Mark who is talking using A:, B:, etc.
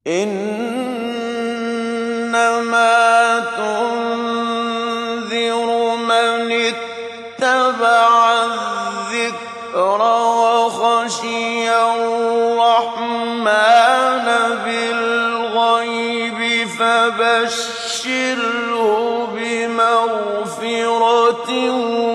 A: إِنَّمَا تُنذِرُ مَنِ اتَّبَعَ الذِّكْرَ وَخَشِيَ الرَّحْمَٰنَ بِالْغَيْبِ فَبَشِّرْهُ بِمَغْفِرَةٍ